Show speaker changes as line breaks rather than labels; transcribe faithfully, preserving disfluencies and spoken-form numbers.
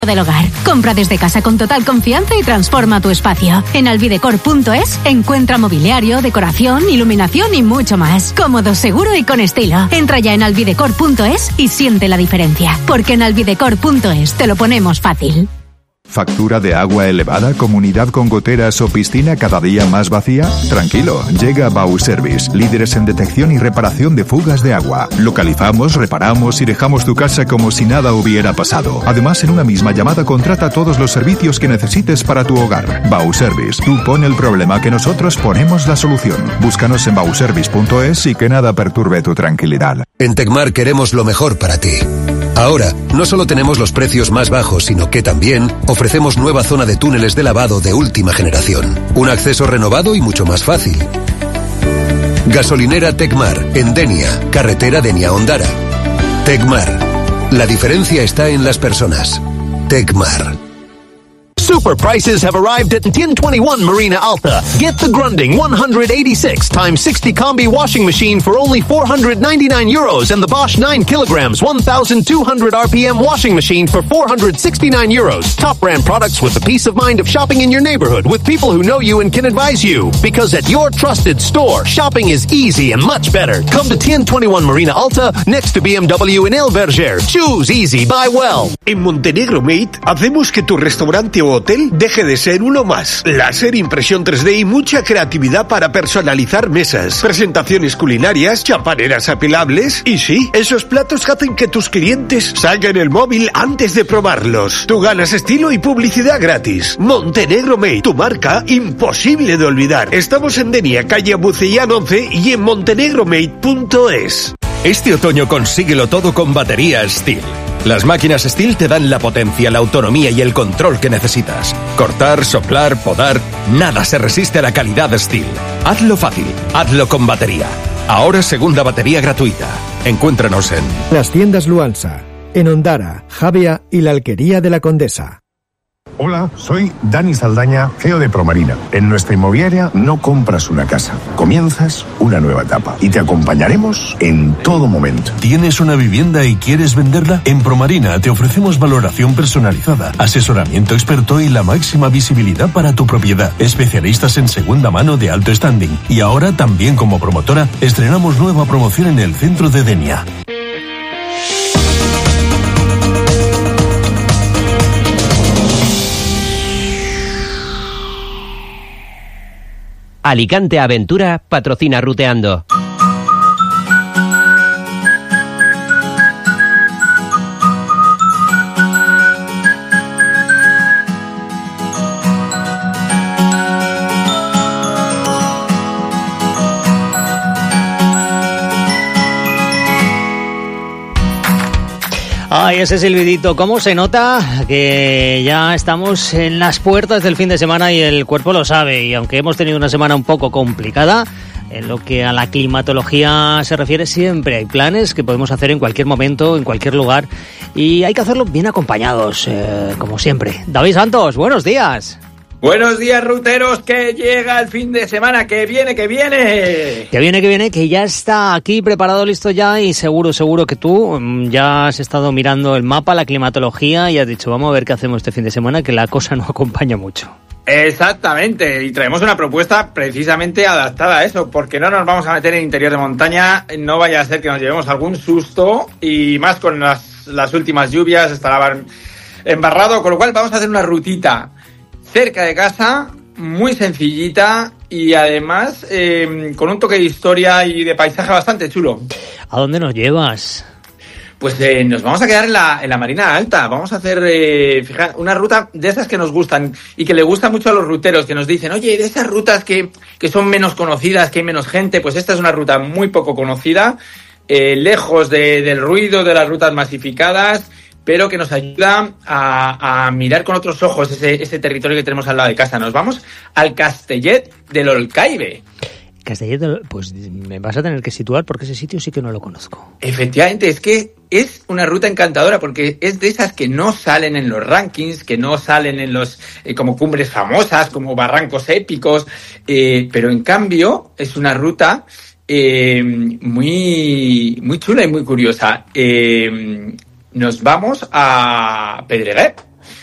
del hogar. Compra desde casa con total confianza y transforma tu espacio. En alvidecor punto es encuentra mobiliario, decoración, iluminación y mucho más. Cómodo, seguro y con estilo. Entra ya en alvidecor punto es y siente la diferencia. Porque en alvidecor punto es te lo ponemos fácil.
¿Factura de agua elevada, comunidad con goteras o piscina cada día más vacía? Tranquilo, llega Bauservice, líderes en detección y reparación de fugas de agua. Localizamos, reparamos y dejamos tu casa como si nada hubiera pasado. Además, en una misma llamada contrata todos los servicios que necesites para tu hogar. Bauservice, tú pon el problema que nosotros ponemos la solución. Búscanos en bauservice punto es y que nada perturbe tu tranquilidad.
En Tecmar queremos lo mejor para ti. Ahora, no solo tenemos los precios más bajos, sino que también ofrecemos nueva zona de túneles de lavado de última generación. Un acceso renovado y mucho más fácil. Gasolinera Tecmar, en Denia, carretera Denia-Ondara. Tecmar. La diferencia está en las personas. Tecmar.
Super prices have arrived at ten twenty-one Marina Alta. Get the Grunding one eighty-six times sixty combi washing machine for only four hundred ninety-nine euros and the Bosch nine kilograms one thousand two hundred R P M washing machine for four hundred sixty-nine euros. Top brand products with the peace of mind of shopping in your neighborhood with people who know you and can advise you. Because at your trusted store, shopping is easy and much better. Come to ten twenty-one Marina Alta next to B M W in El Verger. Choose easy, buy well.
En Montenegro Mate hacemos que tu restaurante o hotel deje de ser uno más. Láser, impresión tres D y mucha creatividad para personalizar mesas, presentaciones culinarias, champaneras apelables y sí, esos platos hacen que tus clientes salgan el móvil antes de probarlos. Tú ganas estilo y publicidad gratis. Montenegro Mate, tu marca imposible de olvidar. Estamos en Denia, calle Bucellán once y en montenegromate punto es.
Este otoño consíguelo todo con baterías Stihl. Las máquinas Stihl te dan la potencia, la autonomía y el control que necesitas. Cortar, soplar, podar, nada se resiste a la calidad Stihl. Hazlo fácil, hazlo con batería. Ahora segunda batería gratuita. Encuéntranos en
las tiendas Luansa, en Ondara, Javea y la Alquería de la Condesa.
Hola, soy Dani Saldaña, C E O de Promarina. En nuestra inmobiliaria no compras una casa, comienzas una nueva etapa y te acompañaremos en todo momento.
¿Tienes una vivienda y quieres venderla? En Promarina te ofrecemos valoración personalizada, asesoramiento experto y la máxima visibilidad para tu propiedad. Especialistas en segunda mano de alto standing. Y ahora también como promotora estrenamos nueva promoción en el centro de Denia.
Alicante Aventura patrocina Ruteando.
Ay, ese silbidito, ¿cómo se nota que ya estamos en las puertas del fin de semana y el cuerpo lo sabe? Y aunque hemos tenido una semana un poco complicada, en lo que a la climatología se refiere, siempre hay planes que podemos hacer en cualquier momento, en cualquier lugar, y hay que hacerlo bien acompañados, eh, como siempre. David Santos, buenos días.
Buenos días, ruteros, que llega el fin de semana, que viene, que viene.
Que viene, que viene, que ya está aquí preparado, listo ya, y seguro, seguro que tú ya has estado mirando el mapa, la climatología, y has dicho, vamos a ver qué hacemos este fin de semana, que la cosa no acompaña mucho.
Exactamente, y traemos una propuesta precisamente adaptada a eso, porque no nos vamos a meter en interior de montaña, no vaya a ser que nos llevemos algún susto, y más con las, las últimas lluvias, estará embarrado, con lo cual vamos a hacer una rutita cerca de casa, muy sencillita y además eh, con un toque de historia y de paisaje bastante chulo.
¿A dónde nos llevas?
Pues eh, nos vamos a quedar en la, en la Marina Alta. Vamos a hacer eh, fija, una ruta de esas que nos gustan y que le gusta mucho a los ruteros, que nos dicen, oye, de esas rutas que, que son menos conocidas, que hay menos gente, pues esta es una ruta muy poco conocida, eh, lejos de, del ruido de las rutas masificadas, pero que nos ayuda a, a mirar con otros ojos ese, ese territorio que tenemos al lado de casa. Nos vamos al Castellet del Olcaibe.
Castellet del... Pues me vas a tener que situar porque ese sitio sí que no lo conozco.
Efectivamente, es que es una ruta encantadora porque es de esas que no salen en los rankings, que no salen en los eh, como cumbres famosas, como barrancos épicos, eh, pero en cambio es una ruta eh, muy, muy chula y muy curiosa. Eh, Nos vamos a Pedreguer.